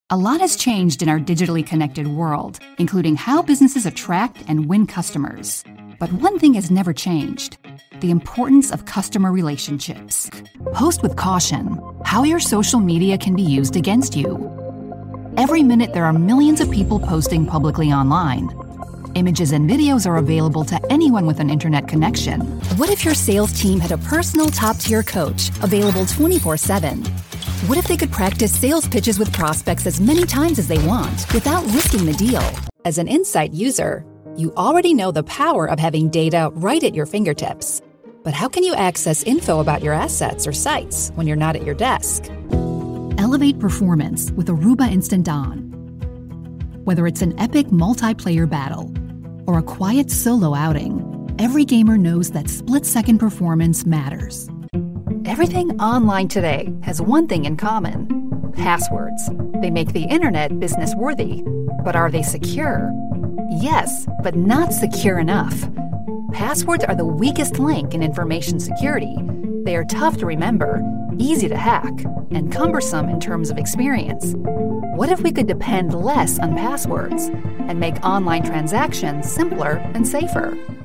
A lot has changed in our digitally connected world, including how businesses attract and win customers. But one thing has never changed: the importance of customer relationships. Post with caution how your social media can be used against you. Every minute, there are millions of people posting publicly online. Images and videos are available to anyone with an internet connection. What if your sales team had a personal top-tier coach available 24/7? What if they could practice sales pitches with prospects as many times as they want without risking the deal? As an Insight user, you already know the power of having data right at your fingertips. But how can you access info about your assets or sites when you're not at your desk? Elevate performance with Aruba Instant On. Whether it's an epic multiplayer battle or a quiet solo outing, every gamer knows that split-second performance matters. Everything online today has one thing in common: passwords. They make the internet business-worthy. But are they secure? Yes, but not secure enough. Passwords are the weakest link in information security. They are tough to remember, easy to hack, and cumbersome in terms of experience. What if we could depend less on passwords and make online transactions simpler and safer?